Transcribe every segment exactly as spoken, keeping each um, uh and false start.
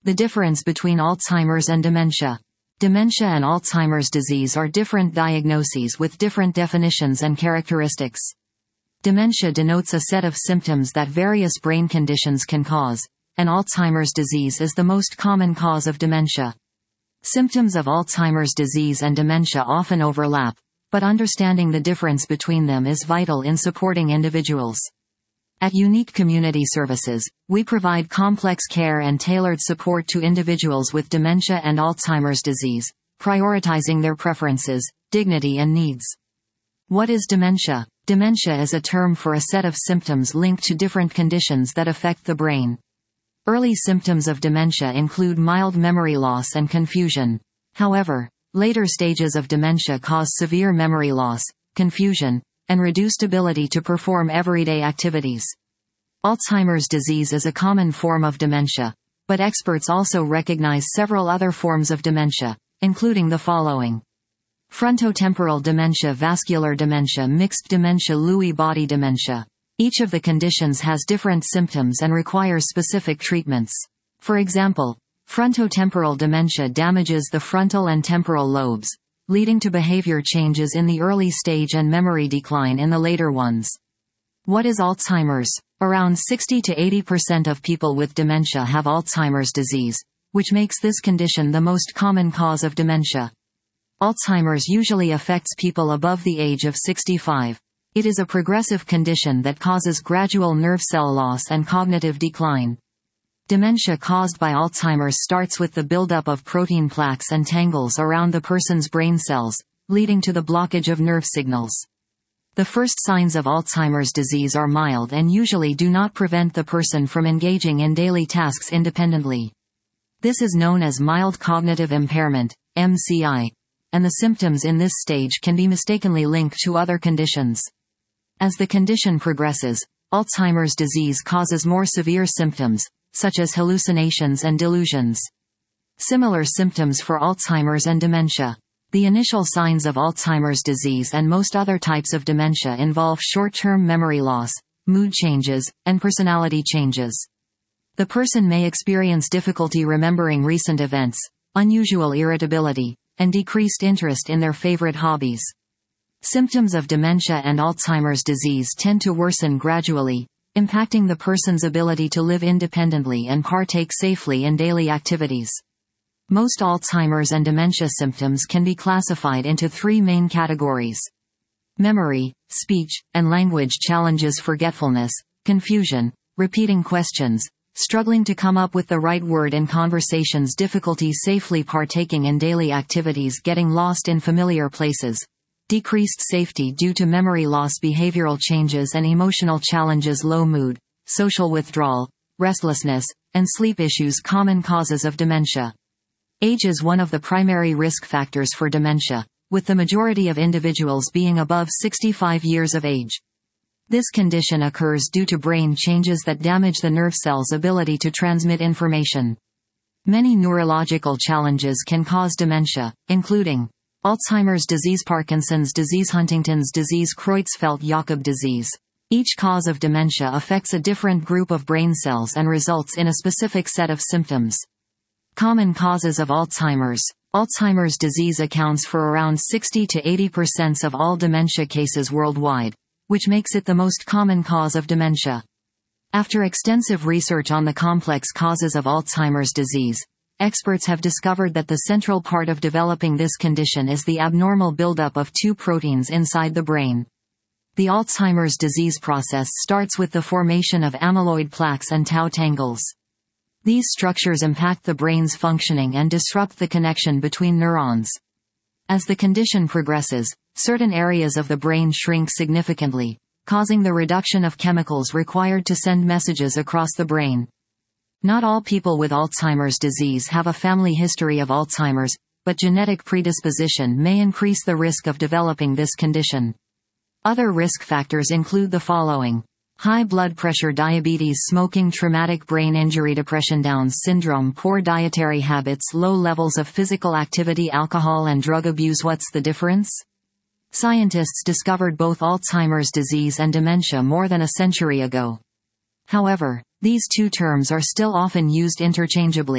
The difference between Alzheimer's and dementia. Dementia and Alzheimer's disease are different diagnoses with different definitions and characteristics. Dementia denotes a set of symptoms that various brain conditions can cause, and Alzheimer's disease is the most common cause of dementia. Symptoms of Alzheimer's disease and dementia often overlap, but understanding the difference between them is vital in supporting individuals. At Unique Community Services, we provide complex care and tailored support to individuals with dementia and Alzheimer's disease, prioritizing their preferences, dignity and needs. What is dementia? Dementia is a term for a set of symptoms linked to different conditions that affect the brain. Early symptoms of dementia include mild memory loss and confusion. However, later stages of dementia cause severe memory loss, confusion, and reduced ability to perform everyday activities. Alzheimer's disease is a common form of dementia, but experts also recognize several other forms of dementia, including the following: frontotemporal dementia, vascular dementia, mixed dementia, Lewy body dementia. Each of the conditions has different symptoms and requires specific treatments. For example, frontotemporal dementia damages the frontal and temporal lobes, leading to behavior changes in the early stage and memory decline in the later ones. What is Alzheimer's? Around sixty to eighty percent of people with dementia have Alzheimer's disease, which makes this condition the most common cause of dementia. Alzheimer's usually affects people above the age of sixty-five. It is a progressive condition that causes gradual nerve cell loss and cognitive decline. Dementia caused by Alzheimer's starts with the buildup of protein plaques and tangles around the person's brain cells, leading to the blockage of nerve signals. The first signs of Alzheimer's disease are mild and usually do not prevent the person from engaging in daily tasks independently. This is known as mild cognitive impairment, M C I, and the symptoms in this stage can be mistakenly linked to other conditions. As the condition progresses, Alzheimer's disease causes more severe symptoms, such as hallucinations and delusions. Similar symptoms for Alzheimer's and dementia. The initial signs of Alzheimer's disease and most other types of dementia involve short-term memory loss, mood changes, and personality changes. The person may experience difficulty remembering recent events, unusual irritability, and decreased interest in their favorite hobbies. Symptoms of dementia and Alzheimer's disease tend to worsen gradually, impacting the person's ability to live independently and partake safely in daily activities. Most Alzheimer's and dementia symptoms can be classified into three main categories: memory, speech, and language challenges, forgetfulness, confusion, repeating questions, struggling to come up with the right word in conversations, difficulty safely partaking in daily activities, getting lost in familiar places, decreased safety due to memory loss, behavioral changes and emotional challenges, low mood, social withdrawal, restlessness, and sleep issues. Common causes of dementia. Age is one of the primary risk factors for dementia, with the majority of individuals being above sixty-five years of age. This condition occurs due to brain changes that damage the nerve cells' ability to transmit information. Many neurological challenges can cause dementia, including Alzheimer's disease, Parkinson's disease, Huntington's disease, Creutzfeldt-Jakob disease. Each cause of dementia affects a different group of brain cells and results in a specific set of symptoms. Common causes of Alzheimer's. Alzheimer's disease accounts for around sixty to eighty percent of all dementia cases worldwide, which makes it the most common cause of dementia. After extensive research on the complex causes of Alzheimer's disease, experts have discovered that the central part of developing this condition is the abnormal buildup of two proteins inside the brain. The Alzheimer's disease process starts with the formation of amyloid plaques and tau tangles. These structures impact the brain's functioning and disrupt the connection between neurons. As the condition progresses, certain areas of the brain shrink significantly, causing the reduction of chemicals required to send messages across the brain. Not all people with Alzheimer's disease have a family history of Alzheimer's, but genetic predisposition may increase the risk of developing this condition. Other risk factors include the following: high blood pressure, diabetes, smoking, traumatic brain injury, depression, Down syndrome, poor dietary habits, low levels of physical activity, alcohol and drug abuse. What's the difference? Scientists discovered both Alzheimer's disease and dementia more than a century ago. However, these two terms are still often used interchangeably.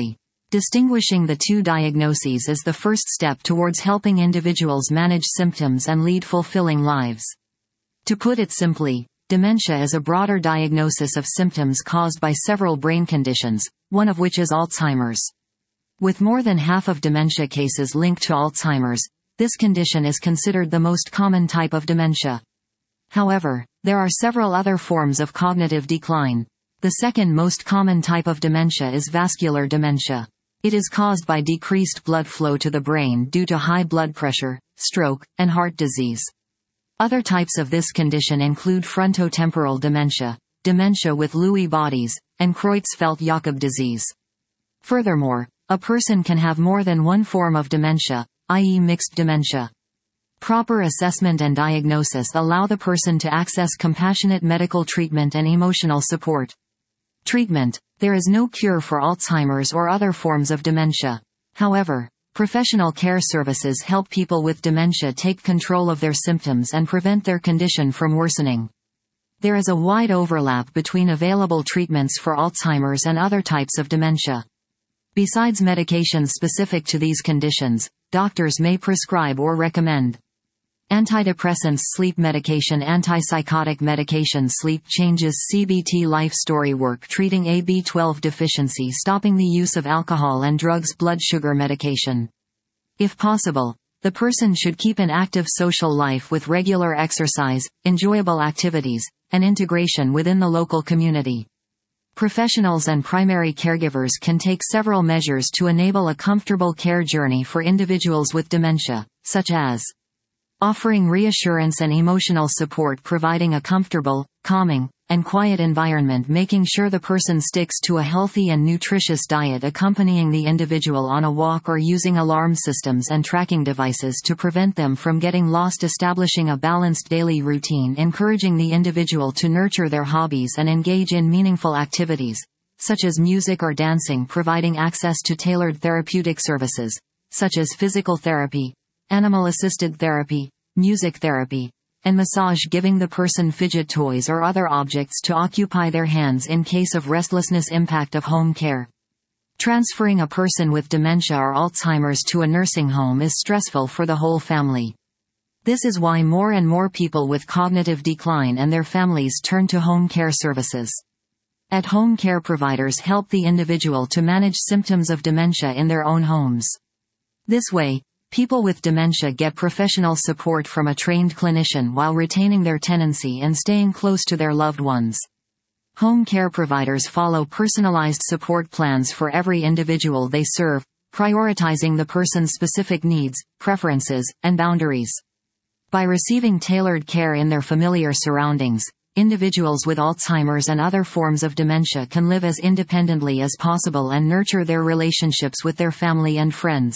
Distinguishing the two diagnoses is the first step towards helping individuals manage symptoms and lead fulfilling lives. To put it simply, dementia is a broader diagnosis of symptoms caused by several brain conditions, one of which is Alzheimer's. With more than half of dementia cases linked to Alzheimer's, this condition is considered the most common type of dementia. However, there are several other forms of cognitive decline. The second most common type of dementia is vascular dementia. It is caused by decreased blood flow to the brain due to high blood pressure, stroke, and heart disease. Other types of this condition include frontotemporal dementia, dementia with Lewy bodies, and Creutzfeldt-Jakob disease. Furthermore, a person can have more than one form of dementia, that is mixed dementia. Proper assessment and diagnosis allow the person to access compassionate medical treatment and emotional support. Treatment: there is no cure for Alzheimer's or other forms of dementia. However, professional care services help people with dementia take control of their symptoms and prevent their condition from worsening. There is a wide overlap between available treatments for Alzheimer's and other types of dementia. Besides medications specific to these conditions, doctors may prescribe or recommend antidepressants, sleep medication, antipsychotic medication, sleep changes, C B T, life story work treating A B twelve deficiency, stopping the use of alcohol and drugs, blood sugar medication. If possible, the person should keep an active social life with regular exercise, enjoyable activities, and integration within the local community. Professionals and primary caregivers can take several measures to enable a comfortable care journey for individuals with dementia, such as offering reassurance and emotional support, providing a comfortable, calming, and quiet environment, making sure the person sticks to a healthy and nutritious diet, accompanying the individual on a walk, or using alarm systems and tracking devices to prevent them from getting lost, establishing a balanced daily routine, encouraging the individual to nurture their hobbies and engage in meaningful activities, such as music or dancing, providing access to tailored therapeutic services, such as physical therapy, animal-assisted therapy, music therapy, and massage, giving the person fidget toys or other objects to occupy their hands in case of restlessness. Impact of home care. Transferring a person with dementia or Alzheimer's to a nursing home is stressful for the whole family. This is why more and more people with cognitive decline and their families turn to home care services. At-home care providers help the individual to manage symptoms of dementia in their own homes. This way, people with dementia get professional support from a trained clinician while retaining their tenancy and staying close to their loved ones. Home care providers follow personalized support plans for every individual they serve, prioritizing the person's specific needs, preferences, and boundaries. By receiving tailored care in their familiar surroundings, individuals with Alzheimer's and other forms of dementia can live as independently as possible and nurture their relationships with their family and friends.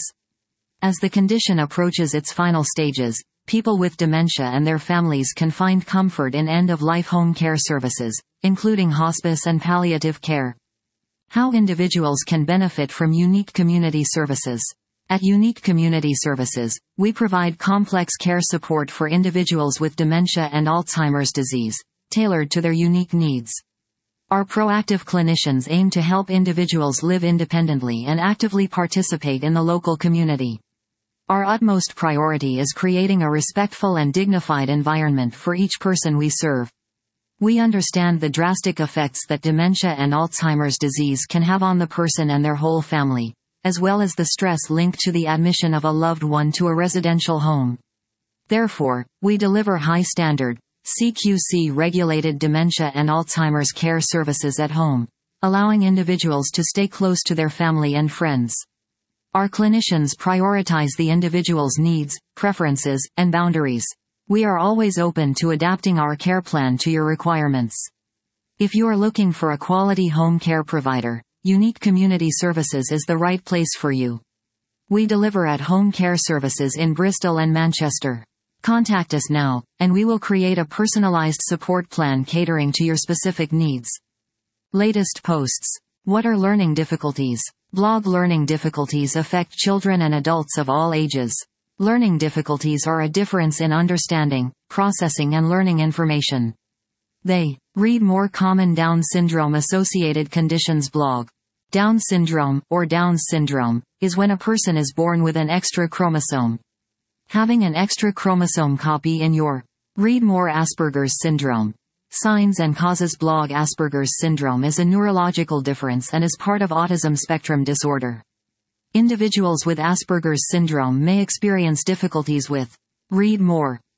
As the condition approaches its final stages, people with dementia and their families can find comfort in end-of-life home care services, including hospice and palliative care. How individuals can benefit from Unique Community Services. At Unique Community Services, we provide complex care support for individuals with dementia and Alzheimer's disease, tailored to their unique needs. Our proactive clinicians aim to help individuals live independently and actively participate in the local community. Our utmost priority is creating a respectful and dignified environment for each person we serve. We understand the drastic effects that dementia and Alzheimer's disease can have on the person and their whole family, as well as the stress linked to the admission of a loved one to a residential home. Therefore, we deliver high-standard, C Q C-regulated dementia and Alzheimer's care services at home, allowing individuals to stay close to their family and friends. Our clinicians prioritize the individual's needs, preferences, and boundaries. We are always open to adapting our care plan to your requirements. If you are looking for a quality home care provider, Unique Community Services is the right place for you. We deliver at-home care services in Bristol and Manchester. Contact us now, and we will create a personalized support plan catering to your specific needs. Latest posts. What are learning difficulties? Blog. Learning difficulties affect children and adults of all ages. Learning difficulties are a difference in understanding, processing and learning information. They read more common Down syndrome associated conditions. Blog. Down syndrome, or Down syndrome, is when a person is born with an extra chromosome. Having an extra chromosome copy in your. Read more. Asperger's syndrome. Signs and causes. Blog. Asperger's syndrome is a neurological difference and is part of autism spectrum disorder. Individuals with Asperger's syndrome may experience difficulties with. Read more.